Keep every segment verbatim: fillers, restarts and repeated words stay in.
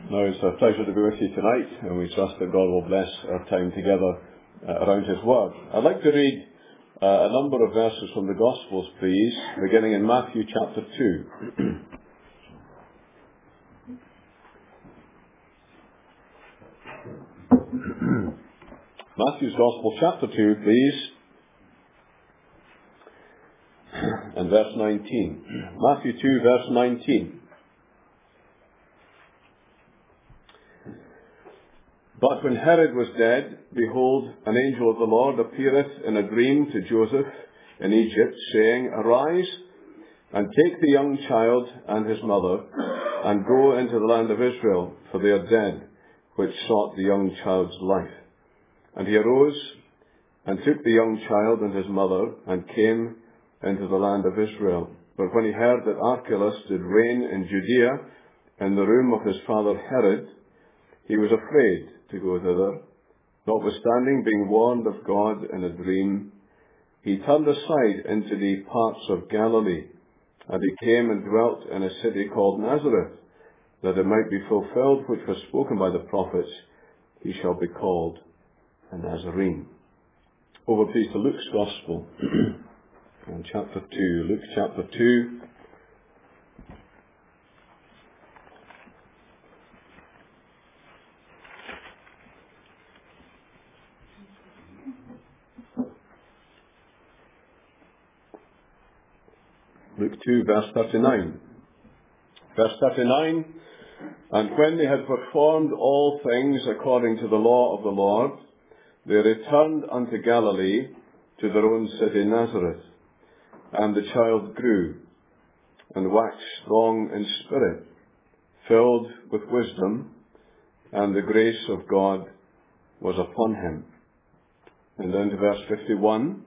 Now, it's a pleasure to be with you tonight, and we trust that God will bless our time together uh, around His Word. I'd like to read uh, a number of verses from the Gospels, please, beginning in Matthew chapter two. Matthew's Gospel, chapter two, please, and verse nineteen. Matthew two, verse nineteen. But when Herod was dead, behold, an angel of the Lord appeareth in a dream to Joseph in Egypt, saying, Arise, and take the young child and his mother, and go into the land of Israel, for they are dead, which sought the young child's life. And he arose, and took the young child and his mother, and came into the land of Israel. But when he heard that Archelaus did reign in Judea, in the room of his father Herod, he was afraid to go thither. Notwithstanding, being warned of God in a dream, he turned aside into the parts of Galilee, and he came and dwelt in a city called Nazareth, that it might be fulfilled which was spoken by the prophets, he shall be called a Nazarene. Over please to Luke's Gospel, and chapter two. Luke chapter two. Luke two, verse thirty-nine. Verse thirty-nine, And when they had performed all things according to the law of the Lord, they returned unto Galilee, to their own city Nazareth. And the child grew, and waxed strong in spirit, filled with wisdom, and the grace of God was upon him. And then to verse fifty-one.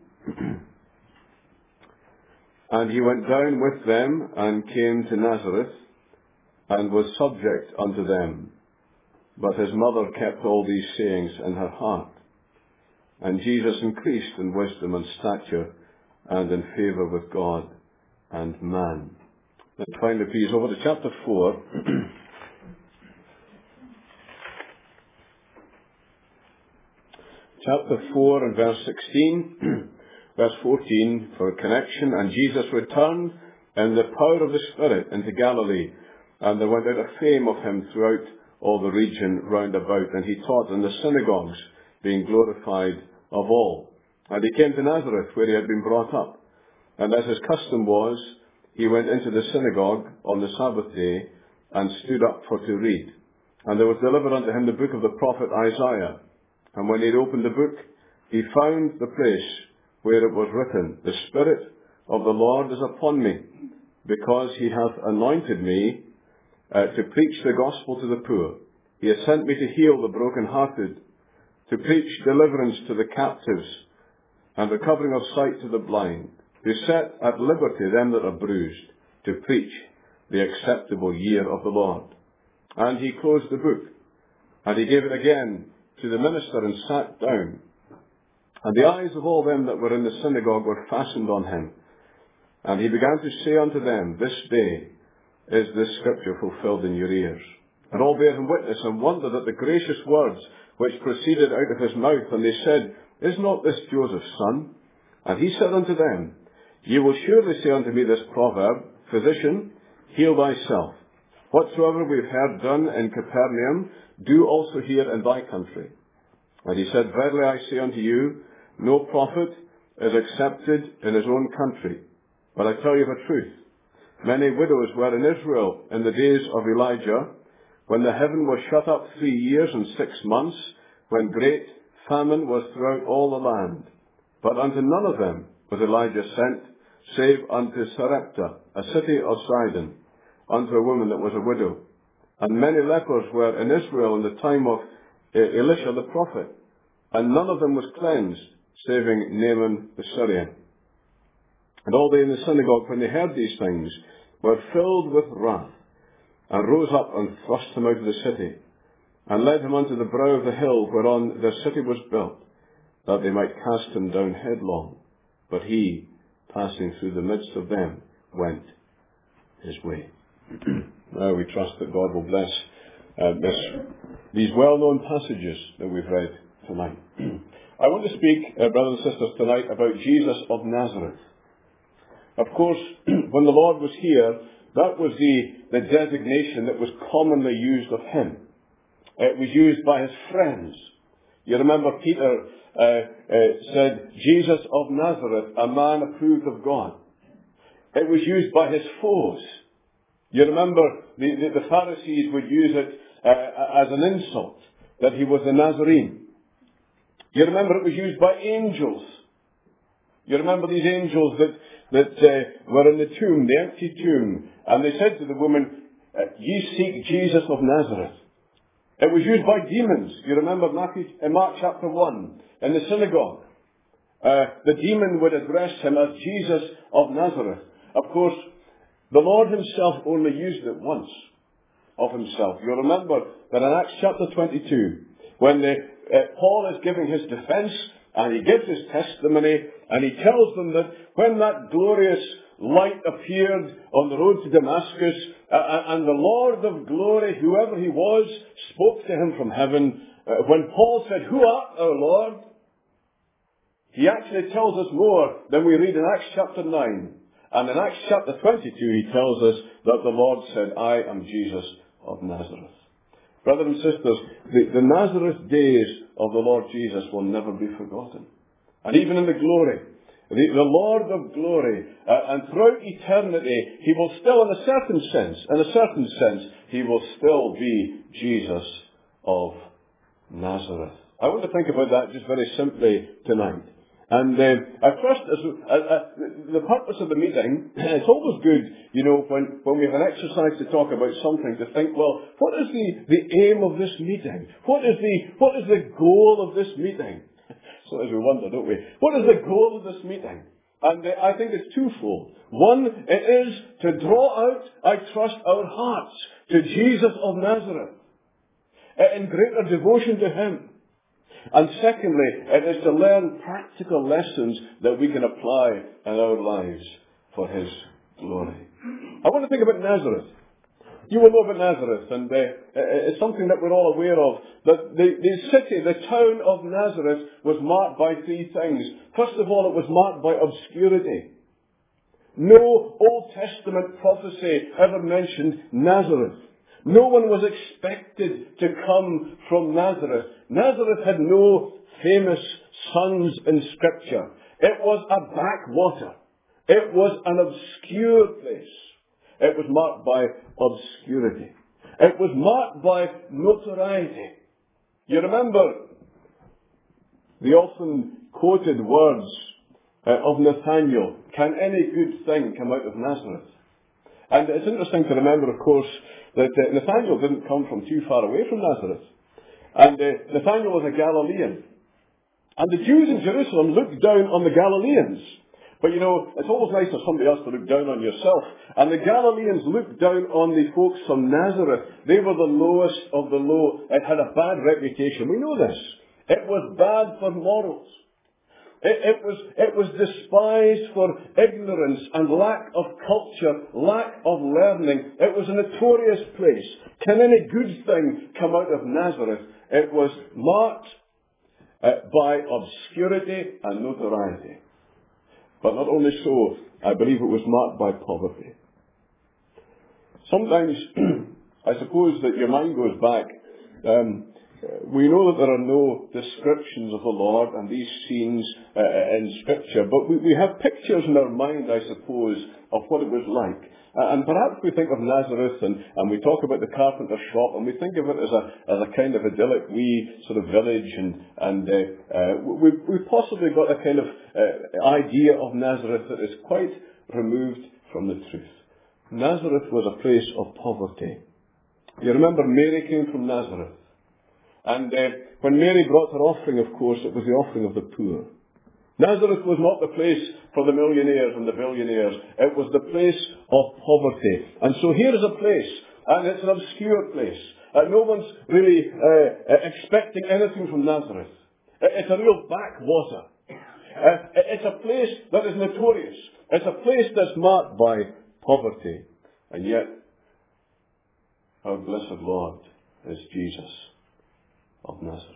And he went down with them, and came to Nazareth, and was subject unto them. But his mother kept all these sayings in her heart. And Jesus increased in wisdom and stature, and in favour with God and man. Then finally, please, over to chapter four. Chapter four and verse sixteen. Verse fourteen, for a connection, and Jesus returned in the power of the Spirit into Galilee, and there went out a fame of him throughout all the region round about, and he taught in the synagogues, being glorified of all. And he came to Nazareth, where he had been brought up. And as his custom was, he went into the synagogue on the Sabbath day, and stood up for to read. And there was delivered unto him the book of the prophet Isaiah. And when he had opened the book, he found the place where it was written, The Spirit of the Lord is upon me, because he hath anointed me uh, to preach the gospel to the poor. He has sent me to heal the brokenhearted, to preach deliverance to the captives, and recovering of sight to the blind, to set at liberty them that are bruised, to preach the acceptable year of the Lord. And he closed the book, and he gave it again to the minister, and sat down. And the eyes of all them that were in the synagogue were fastened on him. And he began to say unto them, This day is this scripture fulfilled in your ears. And all bare him witness, and wondered at the gracious words which proceeded out of his mouth. And they said, Is not this Joseph's son? And he said unto them, Ye will surely say unto me this proverb, Physician, heal thyself. Whatsoever we have heard done in Capernaum, do also here in thy country. And he said, Verily I say unto you, no prophet is accepted in his own country. But I tell you the truth, many widows were in Israel in the days of Elijah, when the heaven was shut up three years and six months, when great famine was throughout all the land. But unto none of them was Elijah sent, save unto Sarepta, a city of Sidon, unto a woman that was a widow. And many lepers were in Israel in the time of Elisha the prophet, and none of them was cleansed, saving Naaman the Syrian. And all they in the synagogue, when they heard these things, were filled with wrath, and rose up and thrust him out of the city, and led him unto the brow of the hill whereon their city was built, that they might cast him down headlong. But he, passing through the midst of them, went his way. Now we trust that God will bless uh, this, these well-known passages that we've read tonight. I want to speak, uh, brothers and sisters, tonight about Jesus of Nazareth. Of course, when the Lord was here, that was the, the designation that was commonly used of him. It was used by his friends. You remember Peter uh, uh, said, Jesus of Nazareth, a man approved of God. It was used by his foes. You remember the, the, the Pharisees would use it uh, as an insult, that he was a Nazarene. You remember it was used by angels. You remember these angels that, that uh, were in the tomb, the empty tomb, and they said to the woman, ye seek Jesus of Nazareth. It was used by demons. You remember Matthew, in Mark chapter one, in the synagogue. Uh, the demon would address him as Jesus of Nazareth. Of course, the Lord himself only used it once of himself. You remember that in Acts chapter twenty-two, when the, uh, Paul is giving his defense, and he gives his testimony, and he tells them that when that glorious light appeared on the road to Damascus, uh, and the Lord of glory, whoever he was, spoke to him from heaven, uh, when Paul said, who art thou, Lord? He actually tells us more than we read in Acts chapter nine. And in Acts chapter twenty-two, he tells us that the Lord said, I am Jesus of Nazareth. Brothers and sisters, the, the Nazareth days of the Lord Jesus will never be forgotten. And even in the glory, the, the Lord of glory, uh, and throughout eternity, he will still, in a certain sense, in a certain sense, he will still be Jesus of Nazareth. I want to think about that just very simply tonight. And uh, I trust, as, uh, uh, the purpose of the meeting, it's always good, you know, when, when we have an exercise to talk about something, to think, well, what is the, the aim of this meeting? What is the, what is the goal of this meeting? So as we wonder, don't we? What is the goal of this meeting? And uh, I think it's twofold. One, it is to draw out, I trust, our hearts to Jesus of Nazareth, uh, in greater devotion to him. And secondly, it is to learn practical lessons that we can apply in our lives for his glory. I want to think about Nazareth. You will know about Nazareth, and uh, it's something that we're all aware of. That the, the city, the town of Nazareth, was marked by three things. First of all, it was marked by obscurity. No Old Testament prophecy ever mentioned Nazareth. No one was expected to come from Nazareth. Nazareth had no famous sons in Scripture. It was a backwater. It was an obscure place. It was marked by obscurity. It was marked by notoriety. You remember the often quoted words uh, of Nathanael, can any good thing come out of Nazareth? And it's interesting to remember, of course, that uh, Nathanael didn't come from too far away from Nazareth. And uh, Nathanael was a Galilean. And the Jews in Jerusalem looked down on the Galileans. But you know, it's always nice for somebody else to look down on yourself. And the Galileans looked down on the folks from Nazareth. They were the lowest of the low. It had a bad reputation. We know this. It was bad for morals. It, it was, it was despised for ignorance and lack of culture, lack of learning. It was a notorious place. Can any good thing come out of Nazareth? It was marked uh, by obscurity and notoriety. But not only so, I believe it was marked by poverty. Sometimes, I suppose that your mind goes back. Um, we know that there are no descriptions of the Lord and these scenes uh, in Scripture, but we, we have pictures in our mind, I suppose, of what it was like. Uh, and perhaps we think of Nazareth and, and we talk about the carpenter's shop and we think of it as a, as a kind of idyllic wee sort of village, and, and uh, uh, we, we've possibly got a kind of uh, idea of Nazareth that is quite removed from the truth. Nazareth was a place of poverty. You remember Mary came from Nazareth. And uh, when Mary brought her offering, of course, it was the offering of the poor. Nazareth was not the place for the millionaires and the billionaires. It was the place of poverty. And so here is a place, and it's an obscure place. Uh, no one's really uh, expecting anything from Nazareth. It's a real backwater. Uh, it's a place that is notorious. It's a place that's marked by poverty. And yet, our blessed Lord is Jesus of Nazareth.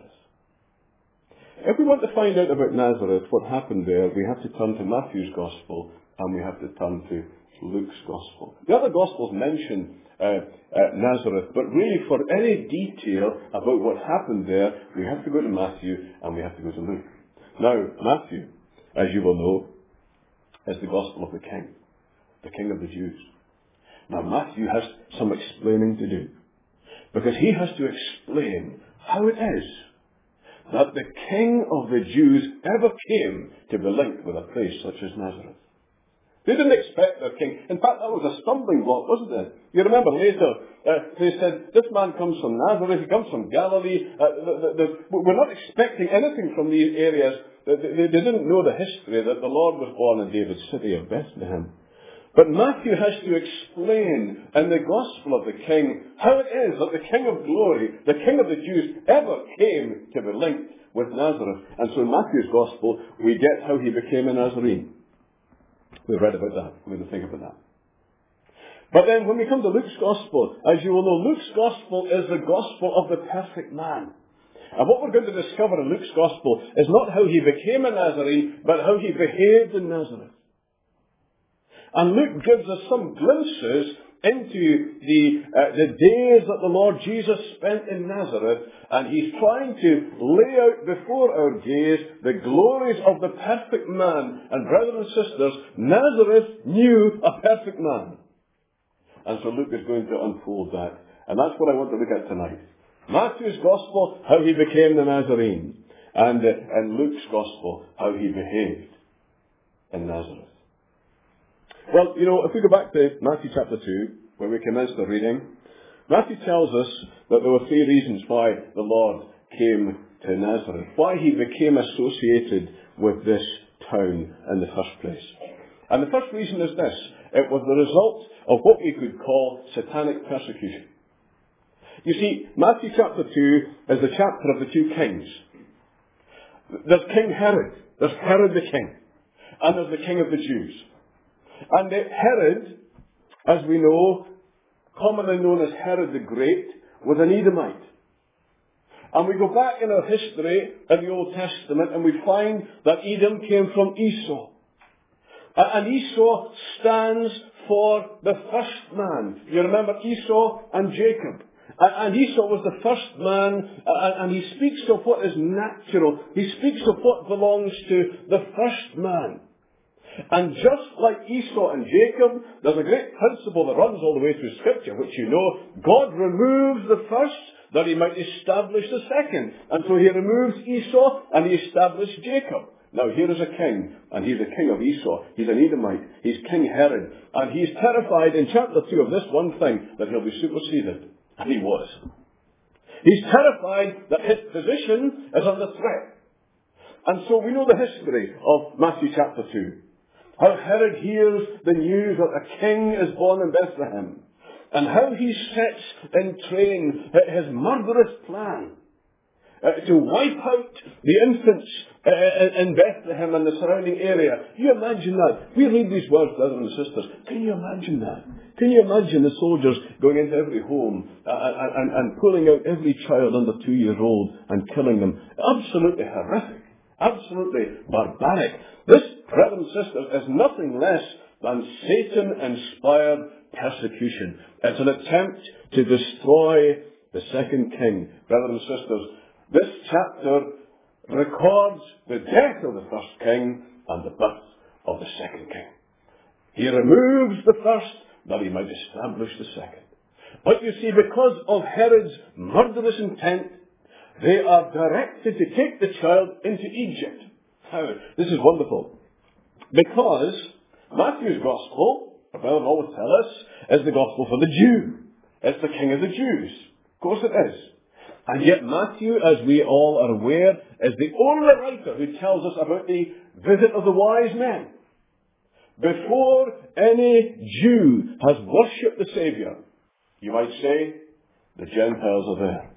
If we want to find out about Nazareth, what happened there, we have to turn to Matthew's Gospel and we have to turn to Luke's Gospel. The other Gospels mention uh, uh, Nazareth, but really for any detail about what happened there, we have to go to Matthew and we have to go to Luke. Now, Matthew, as you will know, is the Gospel of the King, the King of the Jews. Now, Matthew has some explaining to do, because he has to explain how it is that the King of the Jews ever came to be linked with a place such as Nazareth. They didn't expect their king. In fact, that was a stumbling block, wasn't it? You remember later, uh, they said, this man comes from Nazareth, he comes from Galilee. Uh, the, the, the, we're not expecting anything from these areas. They, they, they didn't know the history that the Lord was born in David's city of Bethlehem. But Matthew has to explain in the Gospel of the King how it is that the King of Glory, the King of the Jews, ever came to be linked with Nazareth. And so in Matthew's Gospel, we get how he became a Nazarene. We've read about that. We're going to think about that. But then when we come to Luke's Gospel, as you will know, Luke's Gospel is the Gospel of the perfect man. And what we're going to discover in Luke's Gospel is not how he became a Nazarene, but how he behaved in Nazareth. And Luke gives us some glimpses into the, uh, the days that the Lord Jesus spent in Nazareth, and he's trying to lay out before our gaze the glories of the perfect man. And brothers and sisters, Nazareth knew a perfect man. And so Luke is going to unfold that. And that's what I want to look at tonight. Matthew's Gospel, how he became the Nazarene. And, uh, and Luke's Gospel, how he behaved in Nazareth. Well, you know, if we go back to Matthew chapter two, where we commenced the reading, Matthew tells us that there were three reasons why the Lord came to Nazareth, why he became associated with this town in the first place. And the first reason is this: it was the result of what we could call satanic persecution. You see, Matthew chapter two is the chapter of the two kings. There's King Herod, there's Herod the king, and there's the King of the Jews. And Herod, as we know, commonly known as Herod the Great, was an Edomite. And we go back in our history in the Old Testament and we find that Edom came from Esau. And Esau stands for the first man. You remember Esau and Jacob. And Esau was the first man, and he speaks of what is natural. He speaks of what belongs to the first man. And just like Esau and Jacob, there's a great principle that runs all the way through Scripture, which you know, God removes the first that he might establish the second. And so he removes Esau and he established Jacob. Now here is a king, and he's the king of Esau. He's an Edomite. He's King Herod. And he's terrified in chapter two of this one thing, that he'll be superseded. And he was. He's terrified that his position is under threat. And so we know the history of Matthew chapter two. How Herod hears the news that a king is born in Bethlehem. And how he sets in train his murderous plan uh, to wipe out the infants uh, in Bethlehem and the surrounding area. Can you imagine that? We read these words, brothers and sisters. Can you imagine that? Can you imagine the soldiers going into every home uh, and, and, and pulling out every child under two years old and killing them? Absolutely horrific. Absolutely barbaric. This, brothers and sisters, is nothing less than Satan-inspired persecution. It's an attempt to destroy the second king. Brothers and sisters, this chapter records the death of the first king and the birth of the second king. He removes the first that he might establish the second. But you see, because of Herod's murderous intent, they are directed to take the child into Egypt. How? This is wonderful. Because Matthew's Gospel, our brother always tell us, is the Gospel for the Jew. It's the King of the Jews. Of course it is. And yet Matthew, as we all are aware, is the only writer who tells us about the visit of the wise men. Before any Jew has worshipped the Saviour, you might say, the Gentiles are there.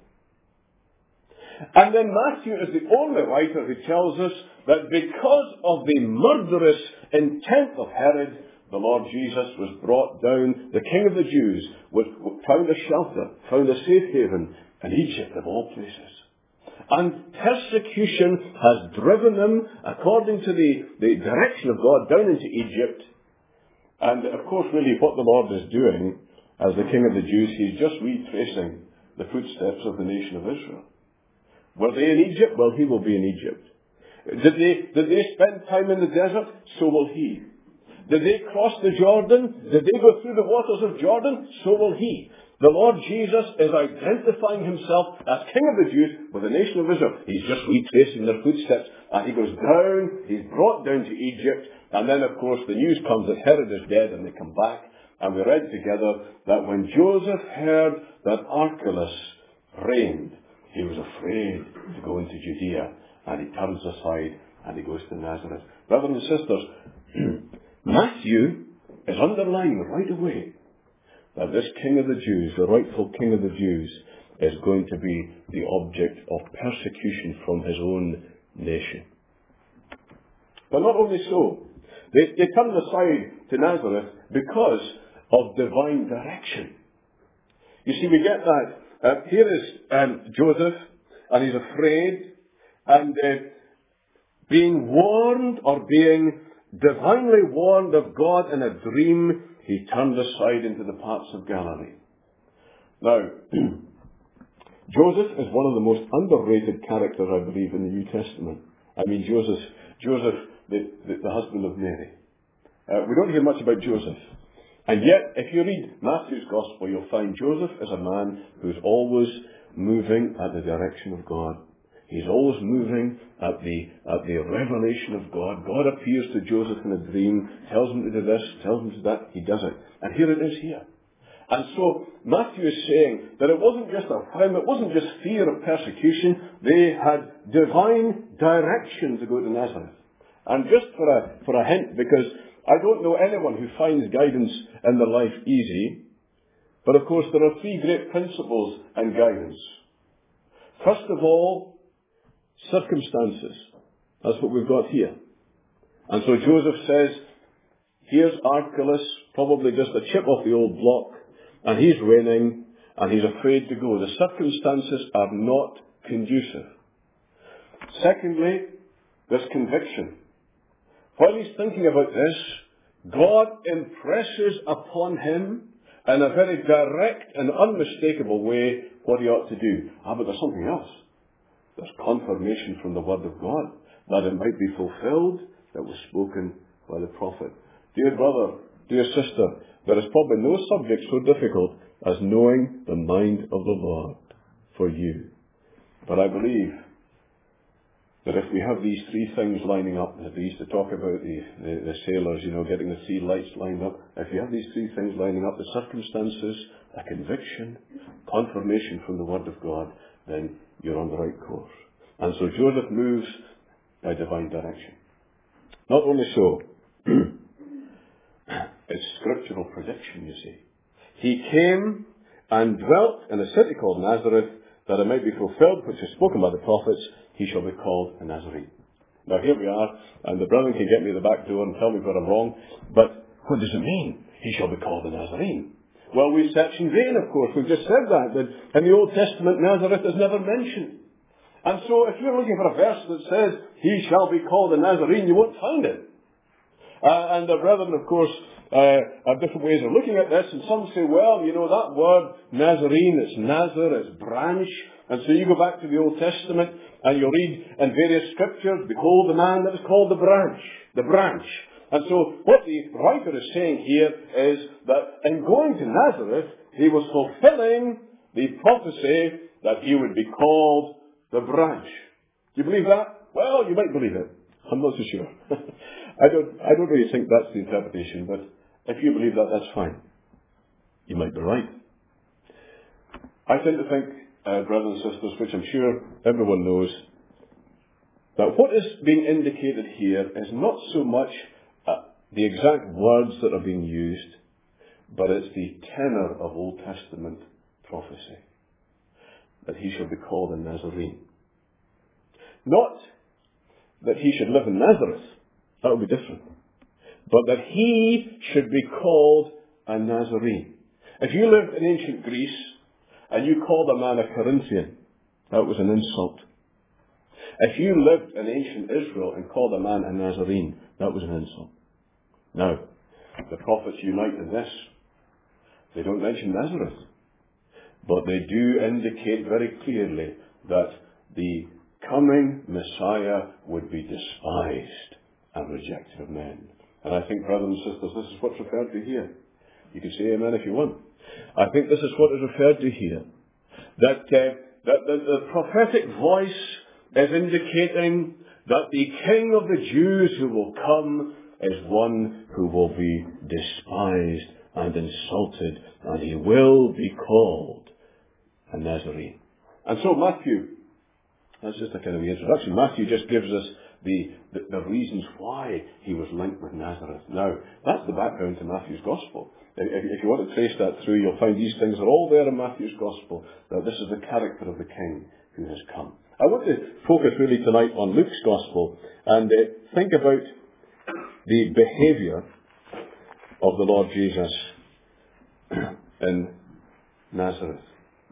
And then Matthew is the only writer who tells us that because of the murderous intent of Herod, the Lord Jesus was brought down, the King of the Jews, was, found a shelter, found a safe haven in Egypt of all places. And persecution has driven them, according to the, the direction of God, down into Egypt. And of course, really, what the Lord is doing as the King of the Jews, He's just retracing the footsteps of the nation of Israel. Were they in Egypt? Well, He will be in Egypt. Did they, did they spend time in the desert? So will He. Did they cross the Jordan? Did they go through the waters of Jordan? So will He. The Lord Jesus is identifying Himself as King of the Jews with the nation of Israel. He's just retracing their footsteps. And He goes down, He's brought down to Egypt. And then, of course, the news comes that Herod is dead and they come back. And we read together that when Joseph heard that Archelaus reigned, he was afraid to go into Judea. And he turns aside and he goes to Nazareth. Brothers and sisters, Matthew is underlining right away that this King of the Jews, the rightful King of the Jews, is going to be the object of persecution from his own nation. But not only so, they, they turned aside to Nazareth because of divine direction. You see, we get that. Uh, here is um, Joseph, and he's afraid, and uh, being warned or being divinely warned of God in a dream, he turned aside into the parts of Galilee. Now, Joseph is one of the most underrated characters, I believe, in the New Testament. I mean, Joseph, Joseph, the, the, the husband of Mary. Uh, we don't hear much about Joseph. And yet, if you read Matthew's Gospel, you'll find Joseph is a man who's always moving at the direction of God. He's always moving at the, at the revelation of God. God appears to Joseph in a dream, tells him to do this, tells him to do that. He does it. And here it is here. And so Matthew is saying that it wasn't just a whim, it wasn't just fear of persecution. They had divine direction to go to Nazareth. And just for a, for a hint, because I don't know anyone who finds guidance in their life easy, but of course there are three great principles in guidance. First of all, circumstances. That's what we've got here. And so Joseph says, here's Archelaus, probably just a chip off the old block, and he's reigning, and he's afraid to go. The circumstances are not conducive. Secondly, there's conviction. While he's thinking about this, God impresses upon him in a very direct and unmistakable way what he ought to do. Ah, but there's something else. There's confirmation from the Word of God that it might be fulfilled that was spoken by the prophet. Dear brother, dear sister, there is probably no subject so difficult as knowing the mind of the Lord for you. But I believe that if we have these three things lining up, as they used to talk about the, the, the sailors, you know, getting the three lights lined up, if you have these three things lining up, the circumstances, a conviction, confirmation from the Word of God, then you're on the right course. And so Joseph moves by divine direction. Not only so, it's scriptural prediction, you see. He came and dwelt in a city called Nazareth, that it might be fulfilled, which is spoken by the prophets, he shall be called a Nazarene. Now here we are, and the brethren can get me the back door and tell me where I'm wrong, but what does it mean? He shall be called a Nazarene. Well, we search in vain, of course. We've just said that, that in the Old Testament, Nazareth is never mentioned. And so if you're looking for a verse that says, he shall be called a Nazarene, you won't find it. Uh, and the brethren, of course, uh, have different ways of looking at this. And some say, well, you know, that word Nazarene, it's Nazar, it's branch. And so you go back to the Old Testament and you read in various scriptures, behold the man that is called the branch, the branch. And so what the writer is saying here is that in going to Nazareth, he was fulfilling the prophecy that he would be called the branch. Do you believe that? Well, you might believe it. I'm not so sure. I don't, I don't really think that's the interpretation, but if you believe that, that's fine. You might be right. I tend to think, uh, brothers and sisters, which I'm sure everyone knows, that what is being indicated here is not so much uh, the exact words that are being used, but it's the tenor of Old Testament prophecy, that he shall be called a Nazarene. Not that he should live in Nazareth. That would be different. but that he should be called a Nazarene. If you lived in ancient Greece and you called a man a Corinthian, that was an insult. If you lived in ancient Israel and called a man a Nazarene, that was an insult. Now, the prophets unite in this. They don't mention Nazareth, but they do indicate very clearly that the coming Messiah would be despised and rejected of men. And I think, brothers and sisters, this is what's referred to here. You can say amen if you want. I think this is what is referred to here. That, uh, that the, the prophetic voice is indicating that the King of the Jews who will come is one who will be despised and insulted, and he will be called a Nazarene. And so Matthew, that's just a kind of introduction. Matthew just gives us the, the, the reasons why he was linked with Nazareth. Now, that's the background to Matthew's Gospel. If, if you want to trace that through, you'll find these things are all there in Matthew's Gospel, that this is the character of the King who has come. I want to focus really tonight on Luke's Gospel and uh, think about the behaviour of the Lord Jesus in Nazareth.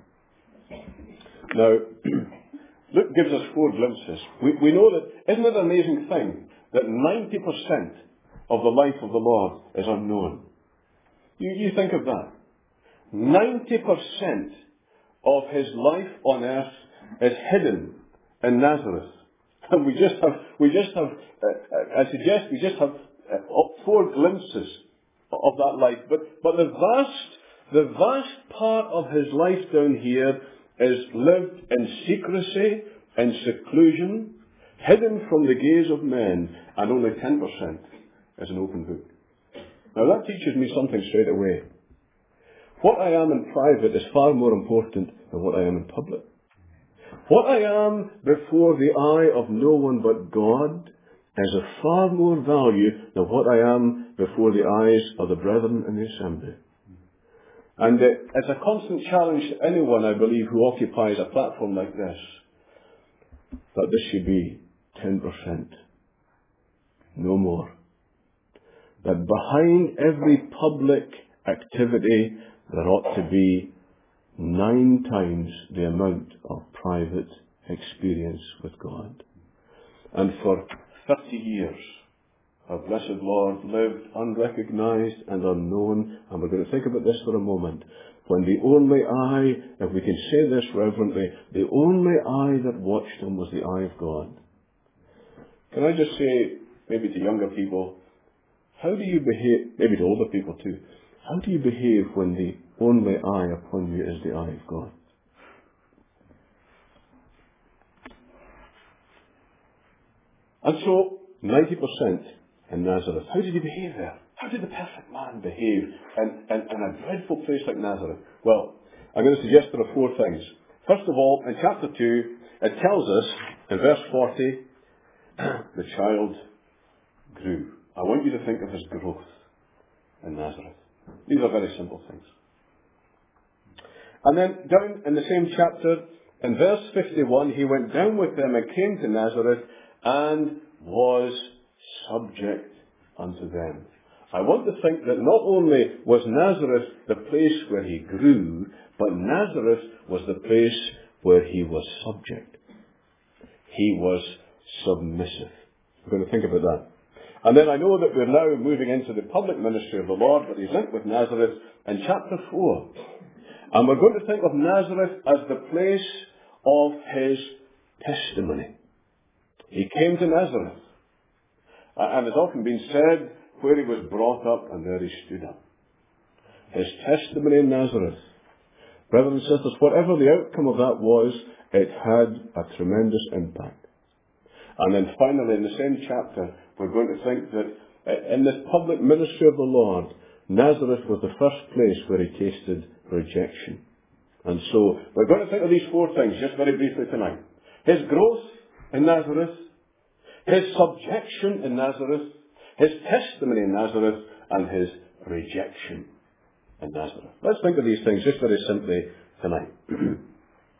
Now, Luke gives us four glimpses. We, we know that, isn't it an amazing thing, that ninety percent of the life of the Lord is unknown? You, you think of that. ninety percent of his life on earth is hidden in Nazareth. And we just have, we just have, uh, I suggest we just have uh, four glimpses of that life. But, but the vast, the vast part of his life down here is lived in secrecy, in seclusion, hidden from the gaze of men, and only ten percent is an open book. Now that teaches me something straight away. What I am in private is far more important than what I am in public. What I am before the eye of no one but God is of far more value than what I am before the eyes of the brethren in the assembly. And it's a constant challenge to anyone, I believe, who occupies a platform like this, that this should be ten percent, no more. That behind every public activity there ought to be nine times the amount of private experience with God. And for thirty years, our blessed Lord lived unrecognized and unknown, and we're going to think about this for a moment, when the only eye, if we can say this reverently, the only eye that watched him was the eye of God. Can I just say, maybe to younger people, how do you behave, maybe to older people too, how do you behave when the only eye upon you is the eye of God? And so, ninety percent in Nazareth. How did he behave there? How did the perfect man behave in, in, in a dreadful place like Nazareth? Well, I'm going to suggest there are four things. First of all, in chapter two, it tells us, in verse forty, the child grew. I want you to think of his growth in Nazareth. These are very simple things. And then down in the same chapter, in verse fifty-one, he went down with them and came to Nazareth and was subject unto them. I want to think that not only was Nazareth the place where he grew, but Nazareth was the place where he was subject. He was submissive. We're going to think about that. And then I know that we're now moving into the public ministry of the Lord, but he's linked with Nazareth in chapter four. And we're going to think of Nazareth as the place of his testimony. He came to Nazareth. And it's often been said, where he was brought up and there he stood up. His testimony in Nazareth. Brothers and sisters, whatever the outcome of that was, it had a tremendous impact. And then finally, in the same chapter, we're going to think that in this public ministry of the Lord, Nazareth was the first place where he tasted rejection. And so, we're going to think of these four things just very briefly tonight. His growth in Nazareth, his subjection in Nazareth, his testimony in Nazareth, and his rejection in Nazareth. Let's think of these things just very simply tonight.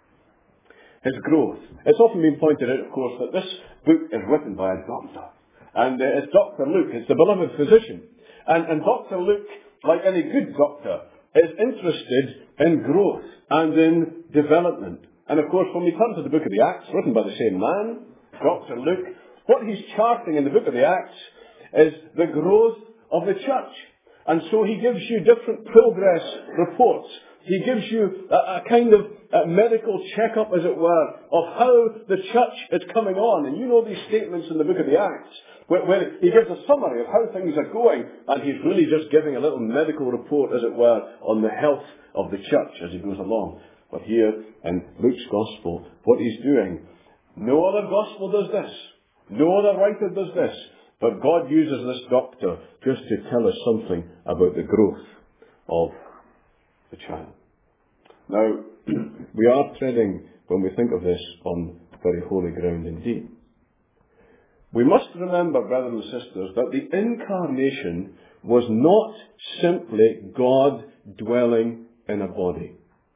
His growth. It's often been pointed out, of course, that this book is written by a doctor. And uh, it's Doctor Luke, it's the beloved physician. And, and Doctor Luke, like any good doctor, is interested in growth and in development. And of course, when we come to the book of the Acts, written by the same man, Doctor Luke, what he's charting in the book of the Acts is the growth of the church. And so he gives you different progress reports. He gives you a, a kind of a medical checkup, as it were, of how the church is coming on. And you know these statements in the book of the Acts, where, where he gives a summary of how things are going, and he's really just giving a little medical report, as it were, on the health of the church as he goes along. But here in Luke's Gospel, what he's doing, no other Gospel does this. No other writer does this. But God uses this doctor just to tell us something about the growth of the child. Now, we are treading, when we think of this, on very holy ground indeed. We must remember, brothers and sisters, that the incarnation was not simply God dwelling in a body.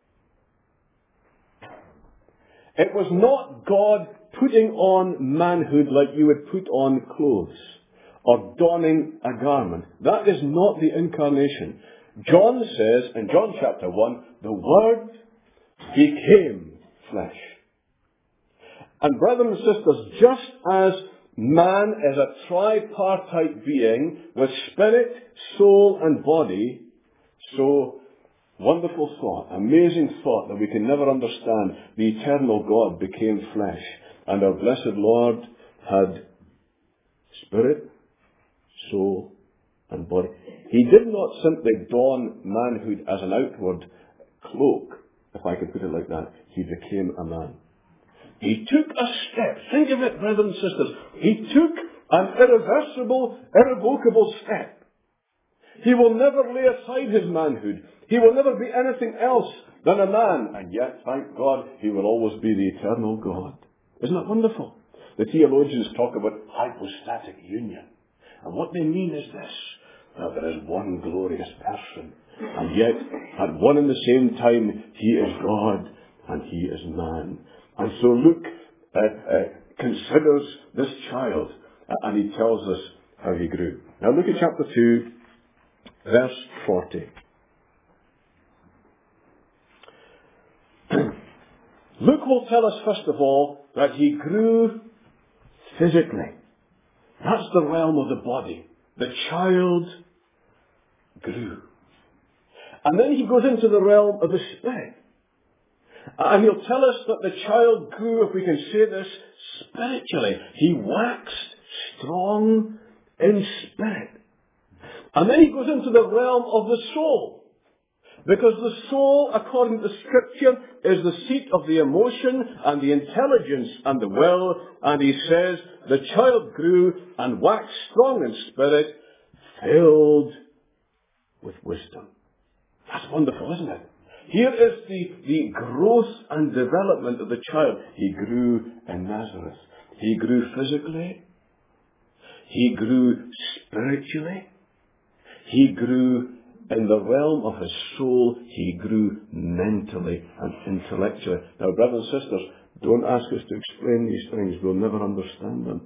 It was not God putting on manhood like you would put on clothes or donning a garment. That is not the incarnation. John says in John chapter one, the Word became flesh. And brothers and sisters, just as man is a tripartite being with spirit, soul and body, so wonderful thought, amazing thought that we can never understand, the eternal God became flesh. And our blessed Lord had spirit, soul, and body. He did not simply don manhood as an outward cloak, if I could put it like that. He became a man. He took a step. Think of it, brothers and sisters. He took an irreversible, irrevocable step. He will never lay aside his manhood. He will never be anything else than a man. And yet, thank God, he will always be the eternal God. Isn't that wonderful? The theologians talk about hypostatic union. And what they mean is this, that there is one glorious person, and yet at one and the same time he is God and he is man. And so Luke uh, uh, considers this child, uh, and he tells us how he grew. Now look at chapter two, verse forty. Luke will tell us, first of all, that he grew physically. That's the realm of the body. The child grew. And then he goes into the realm of the spirit. And he'll tell us that the child grew, if we can say this, spiritually. He waxed strong in spirit. And then he goes into the realm of the soul. Because the soul, according to Scripture, is the seat of the emotion and the intelligence and the will. And he says, the child grew and waxed strong in spirit, filled with wisdom. That's wonderful, isn't it? Here is the, the growth and development of the child. He grew in Nazareth. He grew physically. He grew spiritually. He grew in the realm of his soul. He grew mentally and intellectually. Now, brothers and sisters, don't ask us to explain these things. We'll never understand them.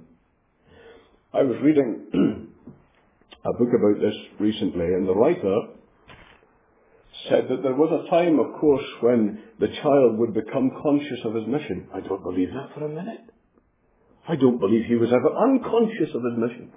I was reading a book about this recently, and the writer said that there was a time, of course, when the child would become conscious of his mission. I don't believe that for a minute. I don't believe he was ever unconscious of his mission.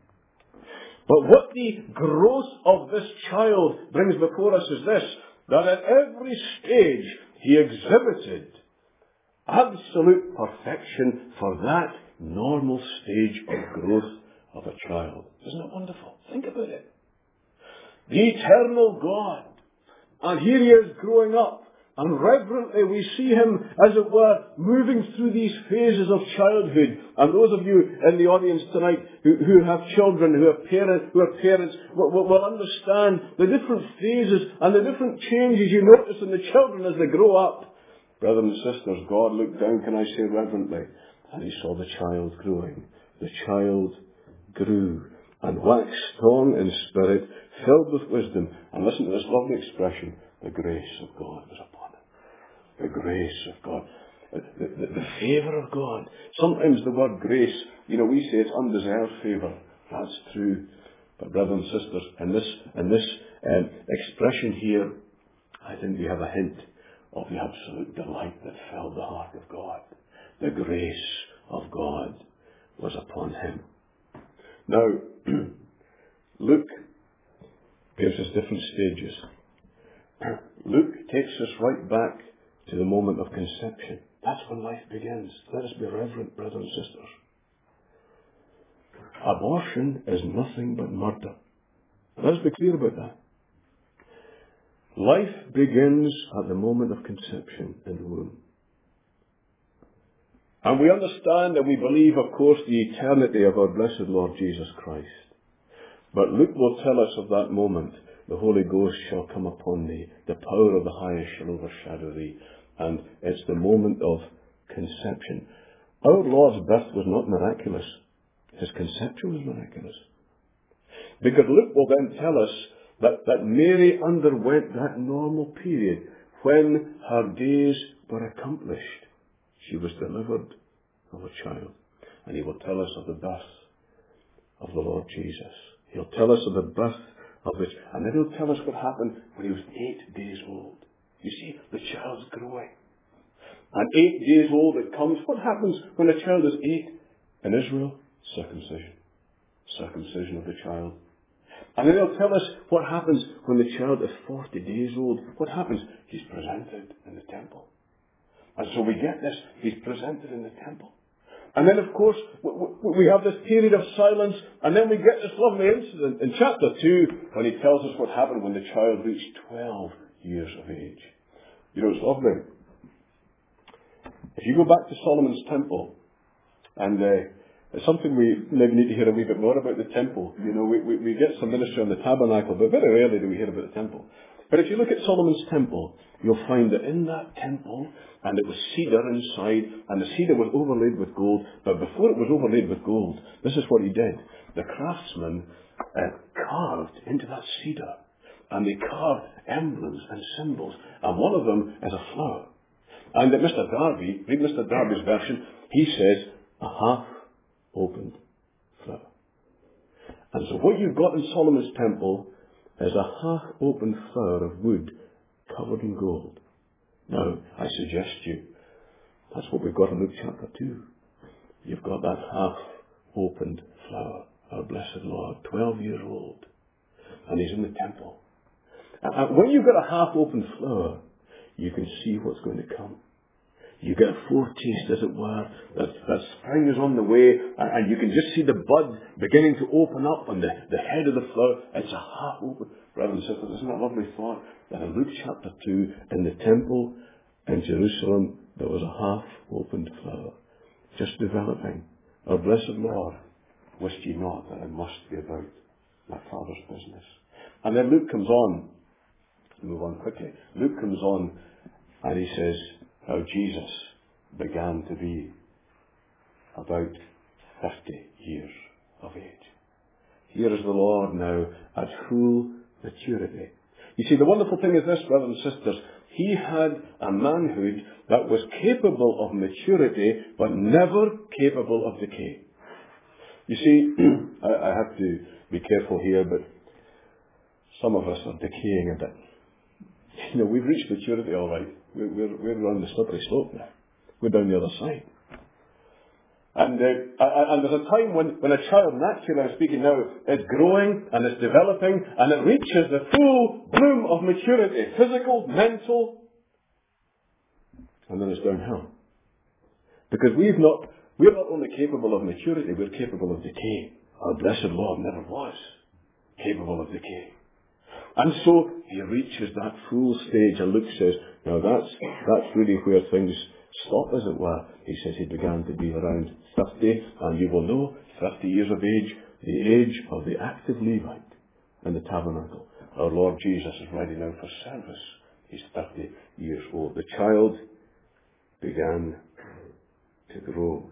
But what the growth of this child brings before us is this, that at every stage he exhibited absolute perfection for that normal stage of growth of a child. Isn't it wonderful? Think about it. The eternal God. And here he is growing up. And reverently we see him, as it were, moving through these phases of childhood. And those of you in the audience tonight who, who have children, who are parents, who are parents will, will, will understand the different phases and the different changes you notice in the children as they grow up. Brothers and sisters, God looked down, can I say reverently, and he saw the child growing. The child grew and waxed strong in spirit, filled with wisdom. And listen to this lovely expression, the grace of God was upon him. The grace of God. the, the, the favour of God. Sometimes the word grace, you know, we say it's undeserved favour. That's true. But brothers and sisters, in this, in this um, expression here, I think we have a hint of the absolute delight that filled the heart of God. The grace of God was upon him. Now, Luke gives us different stages. Luke takes us right back to the moment of conception. That's when life begins. Let us be reverent, brothers and sisters. Abortion is nothing but murder. Let's be clear about that. Life begins at the moment of conception in the womb. And we understand and we believe, of course, the eternity of our blessed Lord Jesus Christ. But Luke will tell us of that moment. The Holy Ghost shall come upon thee. The power of the highest shall overshadow thee. And it's the moment of conception. Our Lord's birth was not miraculous. His conception was miraculous. Because Luke will then tell us that, that Mary underwent that normal period when her days were accomplished. She was delivered of a child. And he will tell us of the birth of the Lord Jesus. He'll tell us of the birth of it. And then he'll tell us what happened when he was eight days old. You see, the child's growing. And eight days old it comes. What happens when a child is eight? In Israel, circumcision. Circumcision of the child. And then he'll tell us what happens when the child is forty days old. What happens? He's presented in the temple. And so we get this. He's presented in the temple. And then, of course, we have this period of silence. And then we get this lovely incident in chapter two when he tells us what happened when the child reached twelve years of age. You know, it's lovely. If you go back to Solomon's temple, and uh, it's something we maybe need to hear a wee bit more about the temple. You know, we, we, we get some ministry on the tabernacle, but very rarely do we hear about the temple. But if you look at Solomon's temple, you'll find that in that temple, and it was cedar inside, and the cedar was overlaid with gold. But before it was overlaid with gold, this is what he did. The craftsmen uh, carved into that cedar, and they carved emblems and symbols, and one of them is a flower. And that Mister Darby, read Mister Darby's version, he says, a half-opened flower. And so what you've got in Solomon's temple is a half-opened flower of wood covered in gold. Now, I suggest to you, that's what we've got in Luke chapter two. You've got that half-opened flower, our blessed Lord, twelve years old, and he's in the temple. And when you've got a half-opened flower, you can see what's going to come. You get a foretaste, as it were, that, that spring is on the way, and, and you can just see the bud beginning to open up on the, the head of the flower. It's a half open. Brothers and sisters, isn't that a lovely thought? That in Luke chapter two, in the temple in Jerusalem, there was a half-opened flower, just developing. Our blessed Lord, wist ye not that I must be about my Father's business? And then Luke comes on, move on quickly. Luke comes on, and he says, how Jesus began to be about fifty years of age. Here is the Lord now at full maturity. You see, the wonderful thing is this, brothers and sisters, he had a manhood that was capable of maturity, but never capable of decay. You see, I, I have to be careful here, but some of us are decaying a bit. You know, we've reached maturity all right. We're, we're, we're on the slippery slope now. We're down the other side. And, uh, and there's a time when, when a child, naturally I'm speaking now, is growing and is developing and it reaches the full bloom of maturity. Physical, mental, and then it's downhill. Because we've not, we're not only capable of maturity, we're capable of decay. Our blessed Lord never was capable of decay. And so he reaches that full stage, and Luke says, now that's, that's really where things stop, as it were. He says he began to be around fifty, and you will know, fifty years of age, the age of the active Levite in the tabernacle. Our Lord Jesus is ready now for service. He's thirty years old. The child began to grow.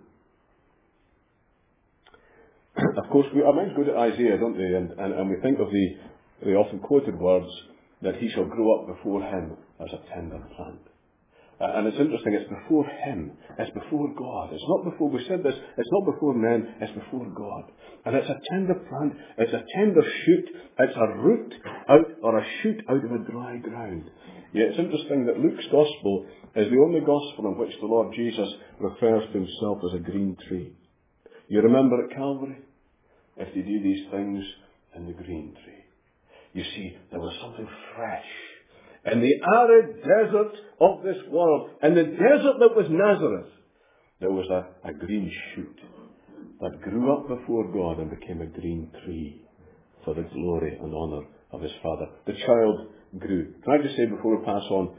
Of course, we, our minds go to Isaiah, don't they? And, and, and we think of the the often quoted words that he shall grow up before him as a tender plant. Uh, and it's interesting, it's before Him. It's before God. It's not before, we said this, it's not before men, it's before God. And it's a tender plant, it's a tender shoot, it's a root out, or a shoot out of a dry ground. Yeah, it's interesting that Luke's Gospel is the only Gospel in which the Lord Jesus refers to Himself as a green tree. You remember at Calvary? If they do these things in the green tree. You see, there was something fresh. In the arid desert of this world, in the desert that was Nazareth, there was a, a green shoot that grew up before God and became a green tree for the glory and honour of His Father. The child grew. Can I just say before we pass on,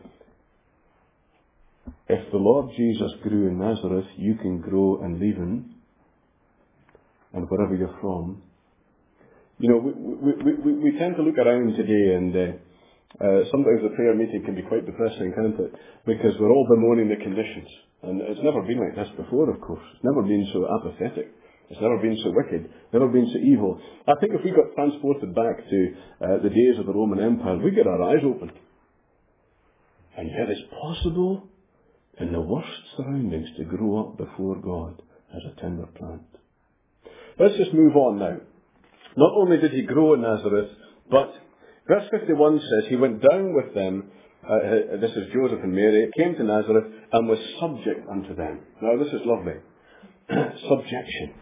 if the Lord Jesus grew in Nazareth, you can grow in Leven, and wherever you're from. You know, we, we, we, we tend to look around today and uh, uh, sometimes the prayer meeting can be quite depressing, can't it? Because we're all bemoaning the conditions. And it's never been like this before, of course. It's never been so apathetic. It's never been so wicked. Never been so evil. I think if we got transported back to uh, the days of the Roman Empire, we'd get our eyes opened. And yet it's possible in the worst surroundings to grow up before God as a tender plant. Let's just move on now. Not only did He grow in Nazareth, but verse fifty-one says He went down with them, uh, this is Joseph and Mary, came to Nazareth and was subject unto them. Now this is lovely. Subjection.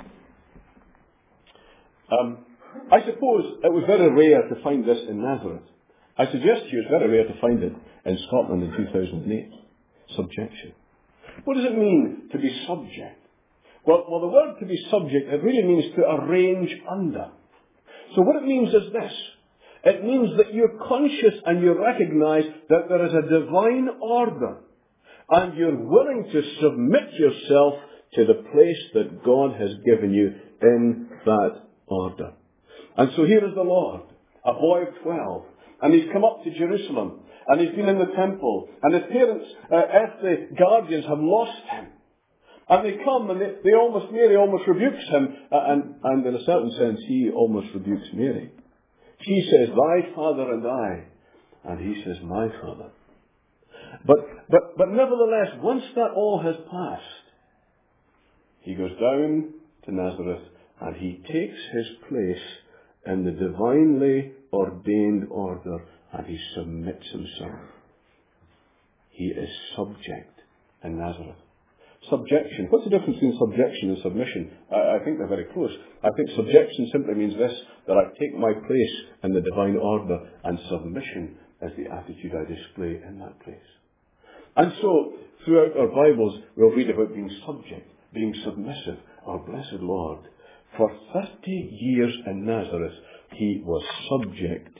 Um, I suppose it was very rare to find this in Nazareth. I suggest to you it's very rare to find it in Scotland in two thousand eight. Subjection. What does it mean to be subject? Well, well, the word to be subject, it really means to arrange under. So what it means is this. It means that you're conscious and you recognize that there is a divine order. And you're willing to submit yourself to the place that God has given you in that order. And so here is the Lord, a boy of twelve. And He's come up to Jerusalem. And He's been in the temple. And His parents, uh, earthly guardians, have lost Him. And they come and they, they almost, Mary almost rebukes Him. Uh, and, and in a certain sense, He almost rebukes Mary. She says, "Thy father and I." And He says, "My father." But, but, but nevertheless, once that all has passed, He goes down to Nazareth and He takes His place in the divinely ordained order and He submits Himself. He is subject in Nazareth. Subjection. What's the difference between subjection and submission? I, I think they're very close. I think subjection simply means this, that I take my place in the divine order, and submission is the attitude I display in that place. And so, throughout our Bibles, we'll read about being subject, being submissive. Our blessed Lord, for thirty years in Nazareth, He was subject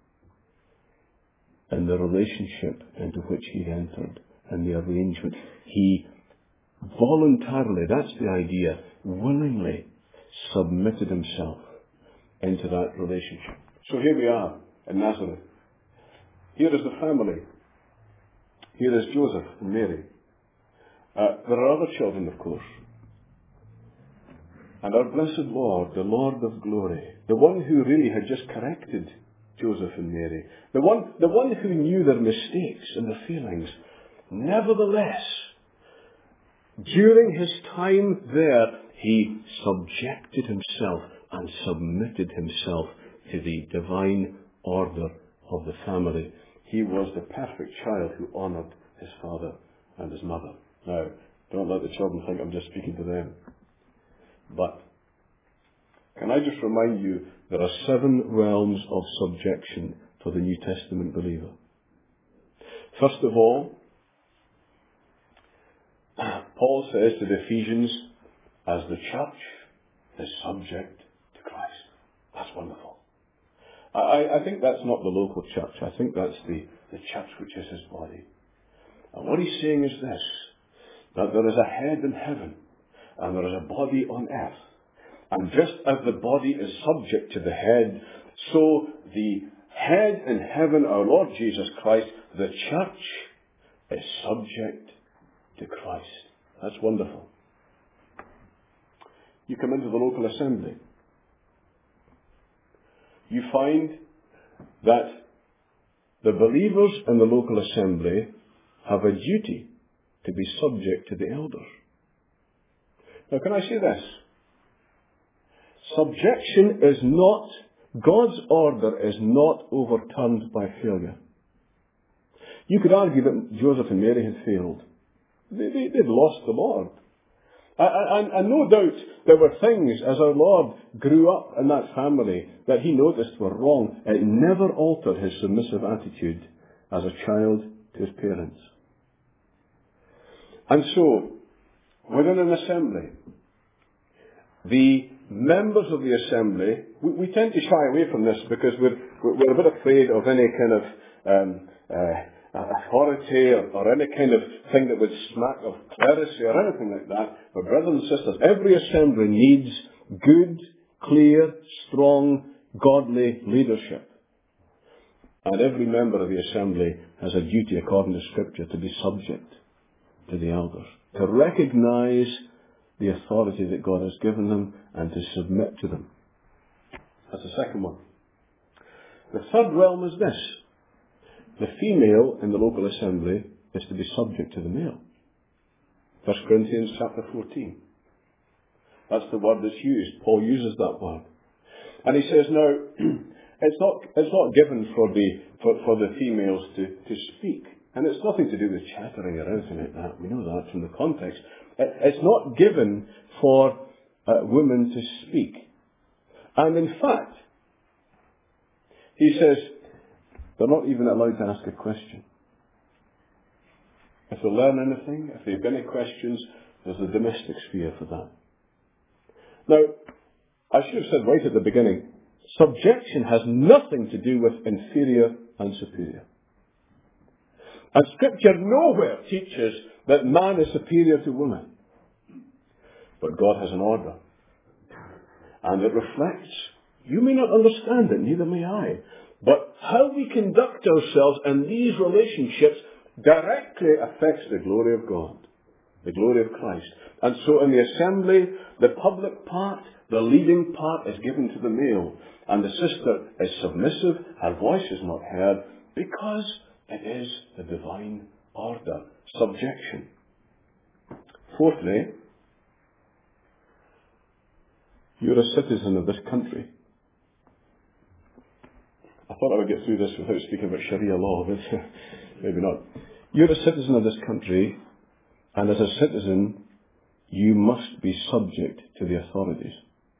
in the relationship into which He entered, and the arrangement. He voluntarily, that's the idea, willingly submitted Himself into that relationship. So here we are in Nazareth. Here is the family. Here is Joseph and Mary. Uh, there are other children, of course. And our blessed Lord, the Lord of glory, the one who really had just corrected Joseph and Mary, the one, the one who knew their mistakes and their failings, nevertheless, during His time there, He subjected Himself and submitted Himself to the divine order of the family. He was the perfect child who honoured his father and his mother. Now, don't let the children think I'm just speaking to them. But can I just remind you, there are seven realms of subjection for the New Testament believer. First of all, Paul says to the Ephesians, as the church is subject to Christ. That's wonderful. I, I think that's not the local church. I think that's the, the church which is His body. And what he's saying is this, that there is a head in heaven and there is a body on earth. And just as the body is subject to the head, so the head in heaven, our Lord Jesus Christ, the church, is subject to Christ. That's wonderful. You come into the local assembly. You find that the believers in the local assembly have a duty to be subject to the elders. Now, can I say this? Subjection is not, God's order is not overturned by failure. You could argue that Joseph and Mary had failed. They, they, they'd lost the Lord. And, and no doubt there were things as our Lord grew up in that family that he noticed were wrong. It never altered his submissive attitude as a child to his parents. And so, within an assembly, the members of the assembly, we, we tend to shy away from this because we're, we're a bit afraid of any kind of um, uh, authority or, or any kind of thing that would smack of clerisy or anything like that. But brothers and sisters, every assembly needs good, clear, strong, godly leadership. And every member of the assembly has a duty, according to Scripture, to be subject to the elders, to recognize the authority that God has given them and to submit to them. That's the second one. The third realm is this. The female in the local assembly is to be subject to the male. First Corinthians chapter fourteen. That's the word that's used. Paul uses that word. And he says, now, it's not, it's not given for the, for, for the females to, to speak. And it's nothing to do with chattering or anything like that. We know that from the context. It, it's not given for uh, women to speak. And in fact, he says, they're not even allowed to ask a question. If they learn anything, if they have any questions, there's the domestic sphere for that. Now, I should have said right at the beginning, subjection has nothing to do with inferior and superior. And Scripture nowhere teaches that man is superior to woman. But God has an order. And it reflects. You may not understand it, neither may I. But how we conduct ourselves in these relationships directly affects the glory of God, the glory of Christ. And so in the assembly, the public part, the leading part is given to the male. And the sister is submissive, her voice is not heard, because it is the divine order, subjection. Fourthly, you're a citizen of this country. I thought I would get through this without speaking about Sharia law, but maybe not. You're a citizen of this country, and as a citizen, you must be subject to the authorities.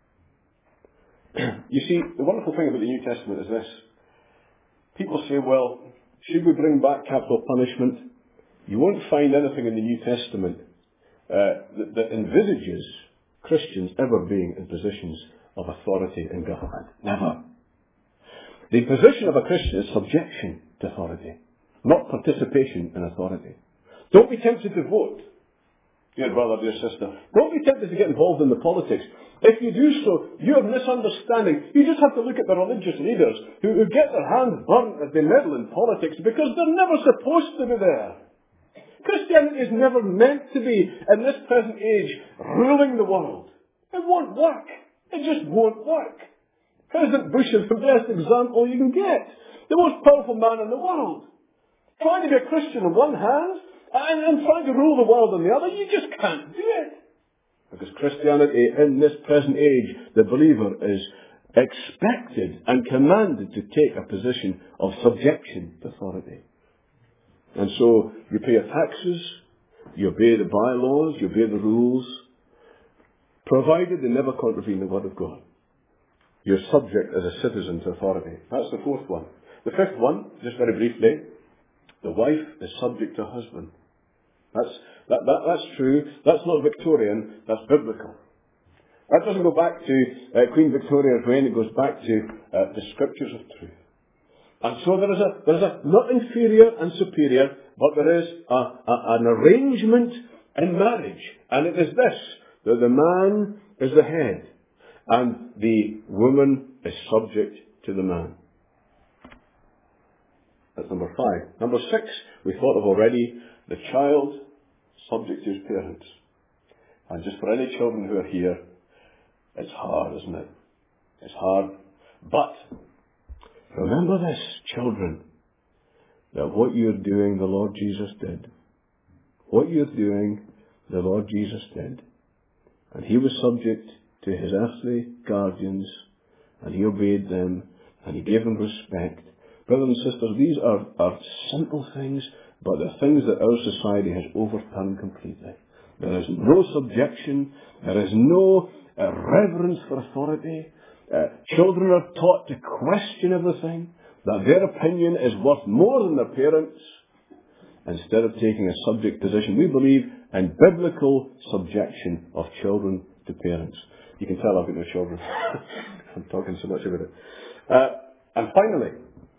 You see, the wonderful thing about the New Testament is this. People say, well, should we bring back capital punishment? You won't find anything in the New Testament uh, that, that envisages Christians ever being in positions of authority in government. Never. The position of a Christian is subjection to authority, not participation in authority. Don't be tempted to vote, dear brother, dear sister. Don't be tempted to get involved in the politics. If you do so, you're misunderstanding. You just have to look at the religious leaders who, who get their hands burnt as they meddle in politics because they're never supposed to be there. Christianity is never meant to be, in this present age, ruling the world. It won't work. It just won't work. President Bush is the best example you can get. The most powerful man in the world. Trying to be a Christian on one hand, and, and trying to rule the world on the other, you just can't do it. Because Christianity, in this present age, the believer is expected and commanded to take a position of subjection to authority. And so, you pay your taxes, you obey the bylaws, you obey the rules, provided they never contravene the Word of God. You're subject as a citizen to authority. That's the fourth one. The fifth one, just very briefly, the wife is subject to her husband. That's, that, that, that's true. That's not Victorian. That's biblical. That doesn't go back to uh, Queen Victoria's reign. It goes back to uh, the Scriptures of truth. And so there is a, there is a not inferior and superior, but there is a, a, an arrangement in marriage. And it is this, that the man is the head and the woman is subject to the man. That's number five. Number six, we thought of already, the child subject to his parents. And just for any children who are here, it's hard, isn't it? It's hard. But remember this, children, that what you're doing, the Lord Jesus did. what you're doing, the Lord Jesus did. And he was subject to his earthly guardians, and he obeyed them, and he gave them respect. Brothers and sisters, these are, are simple things, but they're things that our society has overturned completely. There is no subjection. There is no uh, reverence for authority. Uh, children are taught to question everything, that their opinion is worth more than their parents. Instead of taking a subject position, we believe in biblical subjection of children to parents. You can tell I've got no children. I'm talking so much about it. Uh, and finally,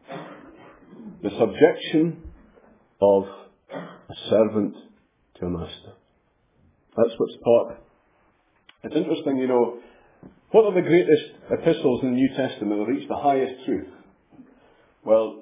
the subjection of a servant to a master. That's what's taught. It's interesting, you know, what are the greatest epistles in the New Testament that reach the highest truth? Well,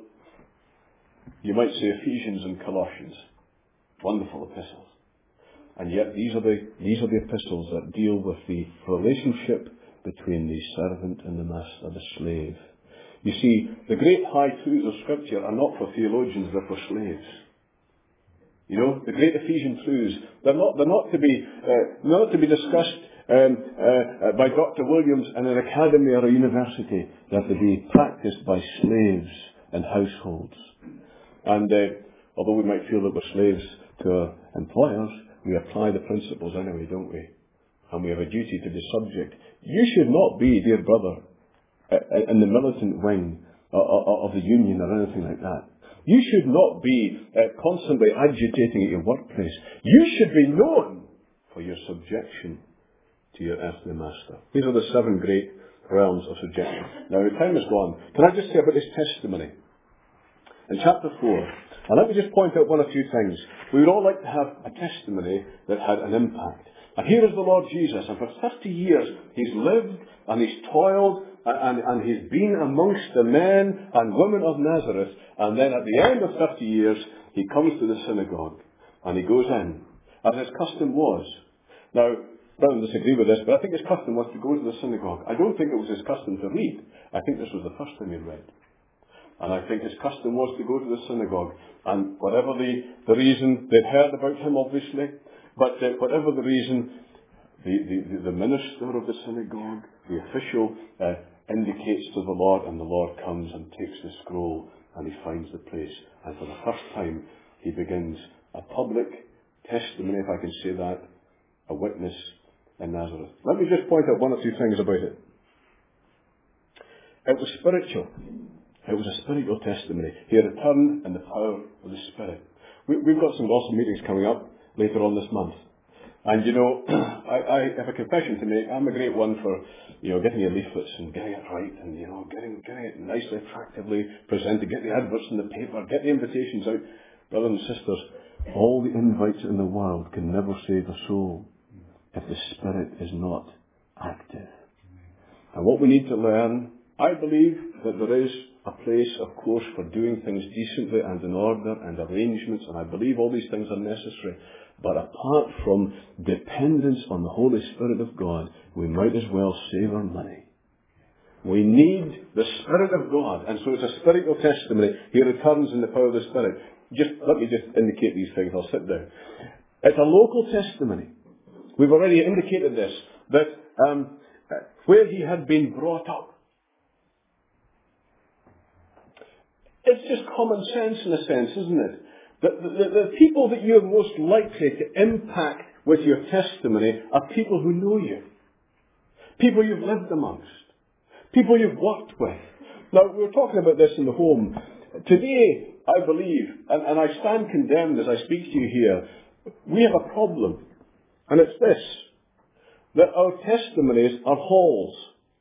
you might say Ephesians and Colossians. Wonderful epistles. And yet these are the these are the epistles that deal with the relationship between the servant and the master, the slave. You see, the great high truths of Scripture are not for theologians, they're for slaves. You know, the great Ephesian truths, they're not, they're not to be, uh, not to be discussed um, uh, by Doctor Williams in an academy or a university. They're to be practiced by slaves in households. And uh, although we might feel that we're slaves to our employers, we apply the principles anyway, don't we? And we have a duty to be subject. You should not be, dear brother, in the militant wing of the union or anything like that. You should not be uh, constantly agitating at your workplace. You should be known for your subjection to your earthly master. These are the seven great realms of subjection. Now, the time is gone. Can I just say about his testimony? In chapter four, and let me just point out one or two things. We would all like to have a testimony that had an impact. And here is the Lord Jesus, and for thirty years he's lived and he's toiled and, and he's been amongst the men and women of Nazareth, and then at the end of thirty years he comes to the synagogue and he goes in, as his custom was. Now, brothers disagree with this, but I think his custom was to go to the synagogue. I don't think it was his custom to read. I think this was the first time he read. And I think his custom was to go to the synagogue. And whatever the, the reason, they'd heard about him, obviously, but uh, whatever the reason, the, the, the minister of the synagogue, the official, uh, indicates to the Lord, and the Lord comes and takes the scroll, and he finds the place. And for the first time, he begins a public testimony, if I can say that, a witness in Nazareth. Let me just point out one or two things about it. It was spiritual. It was a spiritual testimony. He returned in the power of the Spirit. We, we've got some awesome meetings coming up later on this month. And you know, I, I have a confession to make. I'm a great one for, you know, getting your leaflets and getting it right and, you know, getting, getting it nicely, attractively presented, get the adverts in the paper, get the invitations out. Brothers and sisters, all the invites in the world can never save a soul if the Spirit is not active. And what we need to learn, I believe that there is a place, of course, for doing things decently and in order and arrangements, and I believe all these things are necessary. But apart from dependence on the Holy Spirit of God, we might as well save our money. We need the Spirit of God, and so it's a spiritual testimony. He returns in the power of the Spirit. Just let me just indicate these things. I'll sit down. It's a local testimony. We've already indicated this, that um, where he had been brought up. It's just common sense in a sense, isn't it? The, the, the people that you're most likely to impact with your testimony are people who know you. People you've lived amongst. People you've worked with. Now, we were talking about this in the home. Today, I believe, and, and I stand condemned as I speak to you here, we have a problem. And it's this, that our testimonies are halls.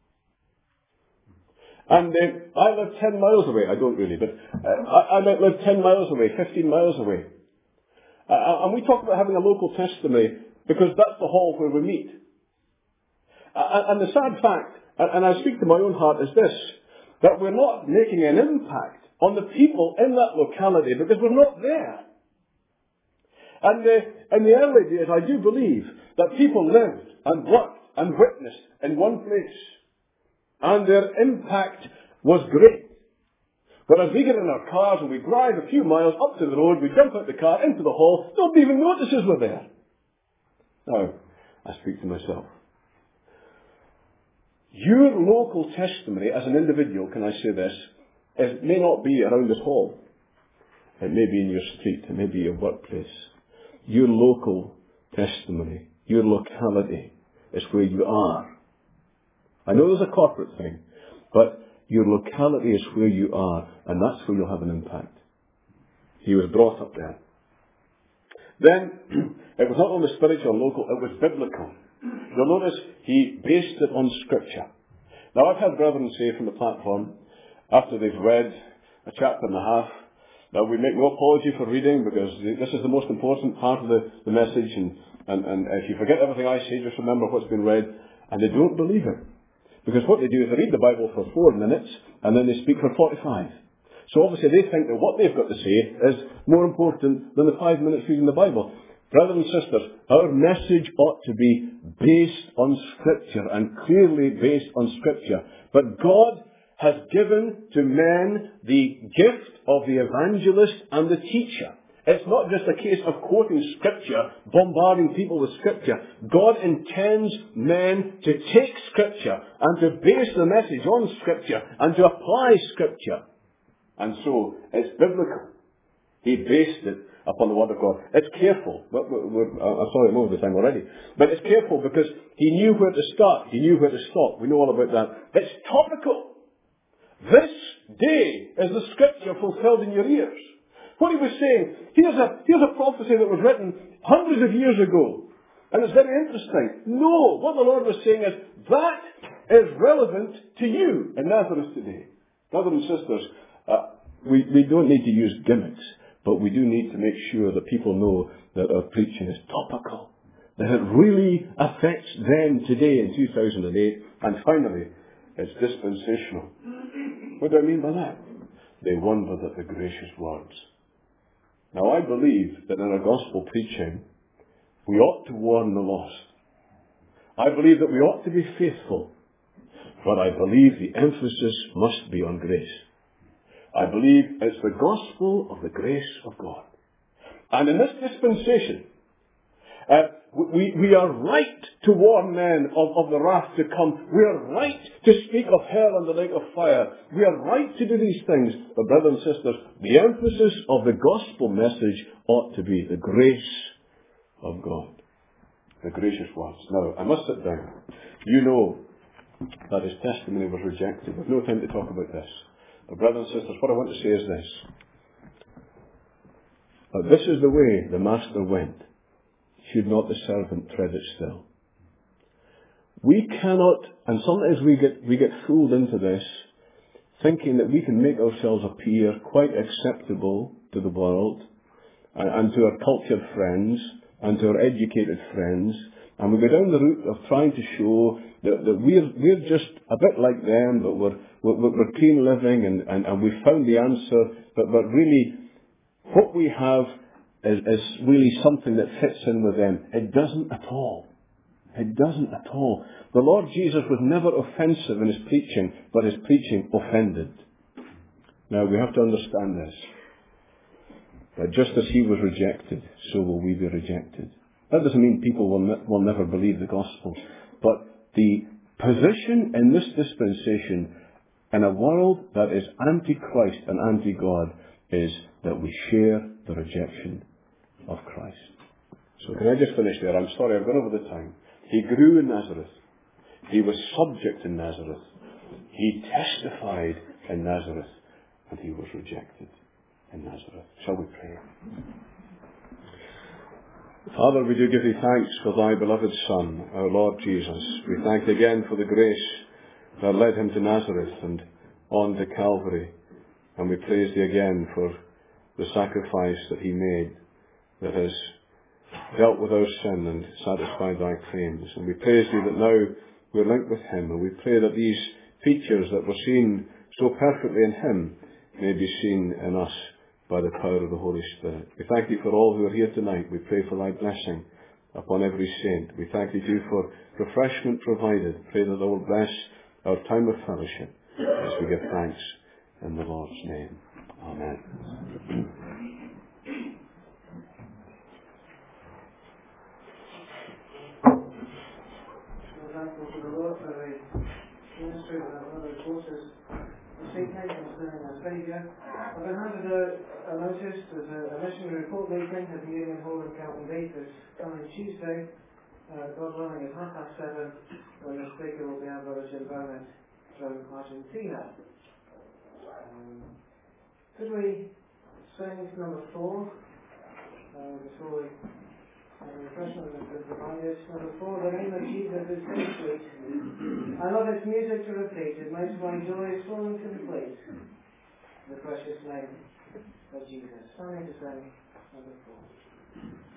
And uh, I live ten miles away. I don't really, but uh, I, I might live ten miles away, fifteen miles away. Uh, and we talk about having a local testimony because that's the hall where we meet. Uh, and the sad fact, and I speak to my own heart, is this, that we're not making an impact on the people in that locality because we're not there. And uh, in the early days, I do believe that people lived and worked and witnessed in one place. And their impact was great. But as we get in our cars and we drive a few miles up to the road, we jump out the car, into the hall, nobody even notices we're there. Now, I speak to myself. Your local testimony as an individual, can I say this, it may not be around this hall. It may be in your street. It may be your workplace. Your local testimony, your locality is where you are. I know there's a corporate thing, but your locality is where you are, and that's where you'll have an impact. He was brought up there. Then, it was not only spiritual and local, it was biblical. You'll notice he based it on Scripture. Now, I've had brethren say from the platform, after they've read a chapter and a half, now we make no apology for reading, because this is the most important part of the, the message, and, and, and if you forget everything I say, just remember what's been read, and they don't believe it. Because what they do is they read the Bible for four minutes, and then they speak for forty-five. So obviously they think that what they've got to say is more important than the five minutes reading the Bible. Brothers and sisters, our message ought to be based on Scripture, and clearly based on Scripture. But God has given to men the gift of the evangelist and the teacher. It's not just a case of quoting Scripture, bombarding people with Scripture. God intends men to take Scripture and to base the message on Scripture and to apply Scripture. And so, it's biblical. He based it upon the Word of God. It's careful. We're, we're, I'm sorry, I'm over the time already. But it's careful because he knew where to start. He knew where to stop. We know all about that. It's topical. This day is the Scripture fulfilled in your ears. What he was saying, here's a, here's a prophecy that was written hundreds of years ago. And it's very interesting. No, what the Lord was saying is, that is relevant to you in Nazareth today. Brothers and sisters, uh, we, we don't need to use gimmicks, but we do need to make sure that people know that our preaching is topical. That it really affects them today in two thousand eight. And finally, it's dispensational. What do I mean by that? They wondered at the gracious words. Now, I believe that in our gospel preaching, we ought to warn the lost. I believe that we ought to be faithful. But I believe the emphasis must be on grace. I believe it's the gospel of the grace of God. And in this dispensation, uh, we, we are right to warn men of, of the wrath to come. We are right to speak of hell and the lake of fire. We are right to do these things. But brothers and sisters, the emphasis of the gospel message ought to be the grace of God. The gracious words. Now, I must sit down. You know that his testimony was rejected. We've no time to talk about this. But brothers and sisters, what I want to say is this. That this is the way the Master went. Should not the servant tread it still? We cannot, and sometimes we get we get fooled into this, thinking that we can make ourselves appear quite acceptable to the world, and, and to our cultured friends, and to our educated friends, and we go down the route of trying to show that, that we're we're just a bit like them, but we're we're, we're clean living, and, and, and we've found the answer, but but really, what we have Is, is really something that fits in with them. It doesn't at all. It doesn't at all. The Lord Jesus was never offensive in his preaching, but his preaching offended. Now we have to understand this. That just as he was rejected, so will we be rejected. That doesn't mean people will, ne- will never believe the gospel. But the position in this dispensation, in a world that is anti-Christ and anti-God, is that we share the rejection of Christ. So can I just finish there? I'm sorry, I've gone over the time. He grew in Nazareth. He was subject in Nazareth. He testified in Nazareth. And he was rejected in Nazareth. Shall we pray? Father, we do give thee thanks for thy beloved Son, our Lord Jesus. We thank thee again for the grace that led him to Nazareth and on to Calvary. And we praise thee again for the sacrifice that he made, that has dealt with our sin and satisfied thy claims. And we praise thee that now we're linked with him, and we pray that these features that were seen so perfectly in him may be seen in us by the power of the Holy Spirit. We thank thee for all who are here tonight. We pray for thy blessing upon every saint. We thank thee too for refreshment provided. Pray that thou wilt bless our time of fellowship as we give thanks in the Lord's name. Amen. We're thankful to the Lord for the ministry of our brother courses this evening concerning our Saviour. I've been handed a, a notice that a, a missionary report meeting at the Union Hall in Calton Beat this coming Tuesday, uh, God willing, at half past seven, when the speaker will be our brother Jim Burnett from Argentina. Um, could we sing number four uh, before we have a refreshment that has been provided? Number four, the name of Jesus is so sweet. I love its music to repeat. It makes my joy full and complete. The precious name of Jesus. Standing to sing number four.